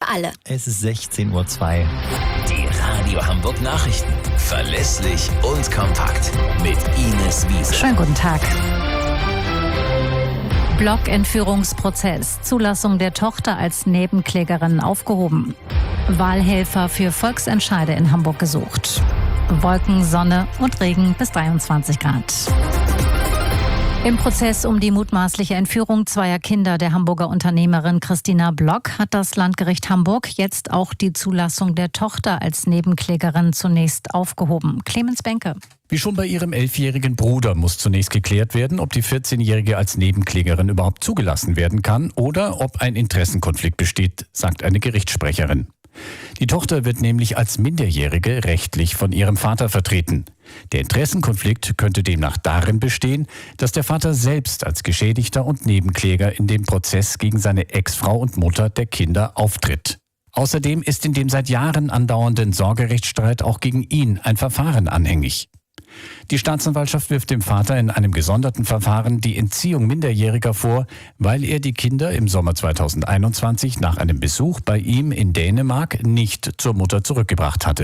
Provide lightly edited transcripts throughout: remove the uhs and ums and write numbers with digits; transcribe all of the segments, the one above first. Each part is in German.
alle. Es ist 16:02 Uhr. Die Radio Hamburg Nachrichten. Verlässlich und kompakt. Mit Ines Wiese. Schönen guten Tag. Blockentführungsprozess. Zulassung der Tochter als Nebenklägerin aufgehoben. Wahlhelfer für Volksentscheide in Hamburg gesucht. Wolken, Sonne und Regen bis 23 Grad. Im Prozess um die mutmaßliche Entführung zweier Kinder der Hamburger Unternehmerin Christina Block hat das Landgericht Hamburg jetzt auch die Zulassung der Tochter als Nebenklägerin zunächst aufgehoben. Clemens Benke. Wie schon bei ihrem 11-jährigen Bruder muss zunächst geklärt werden, ob die 14-Jährige als Nebenklägerin überhaupt zugelassen werden kann oder ob ein Interessenkonflikt besteht, sagt eine Gerichtssprecherin. Die Tochter wird nämlich als Minderjährige rechtlich von ihrem Vater vertreten. Der Interessenkonflikt könnte demnach darin bestehen, dass der Vater selbst als Geschädigter und Nebenkläger in dem Prozess gegen seine Ex-Frau und Mutter der Kinder auftritt. Außerdem ist in dem seit Jahren andauernden Sorgerechtsstreit auch gegen ihn ein Verfahren anhängig. Die Staatsanwaltschaft wirft dem Vater in einem gesonderten Verfahren die Entziehung Minderjähriger vor, weil er die Kinder im Sommer 2021 nach einem Besuch bei ihm in Dänemark nicht zur Mutter zurückgebracht hatte.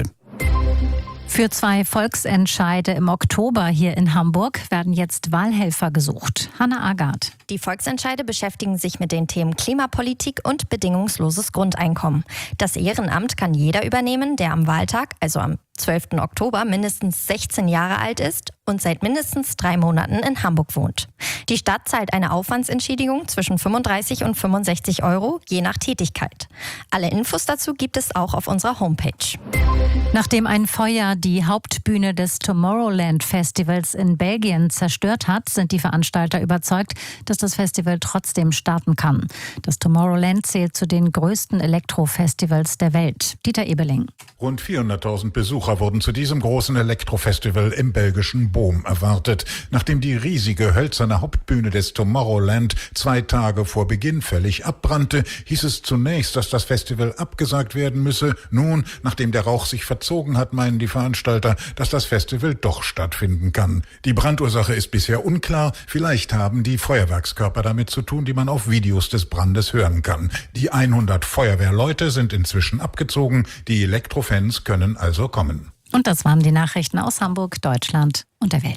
Für 2 Volksentscheide im Oktober hier in Hamburg werden jetzt Wahlhelfer gesucht. Hanna Agard. Die Volksentscheide beschäftigen sich mit den Themen Klimapolitik und bedingungsloses Grundeinkommen. Das Ehrenamt kann jeder übernehmen, der am Wahltag, also am 12. Oktober, mindestens 16 Jahre alt ist und seit mindestens 3 Monaten in Hamburg wohnt. Die Stadt zahlt eine Aufwandsentschädigung zwischen 35 und 65 Euro, je nach Tätigkeit. Alle Infos dazu gibt es auch auf unserer Homepage. Nachdem ein Feuer die Hauptbühne des Tomorrowland Festivals in Belgien zerstört hat, sind die Veranstalter überzeugt, dass das Festival trotzdem starten kann. Das Tomorrowland zählt zu den größten Elektrofestivals der Welt. Dieter Ebeling. Rund 400.000 Besucher wurden zu diesem großen Elektrofestival im belgischen Boom erwartet. Nachdem die riesige hölzerne Hauptbühne des Tomorrowland 2 Tage vor Beginn völlig abbrannte, hieß es zunächst, dass das Festival abgesagt werden müsse. Nun, nachdem der Rauch sich verzogen hat, meinen die Veranstalter, dass das Festival doch stattfinden kann. Die Brandursache ist bisher unklar. Vielleicht haben die Feuerwerkskörper damit zu tun, die man auf Videos des Brandes hören kann. Die 100 Feuerwehrleute sind inzwischen abgezogen. Die Elektrofans können also kommen. Und das waren die Nachrichten aus Hamburg, Deutschland und der Welt.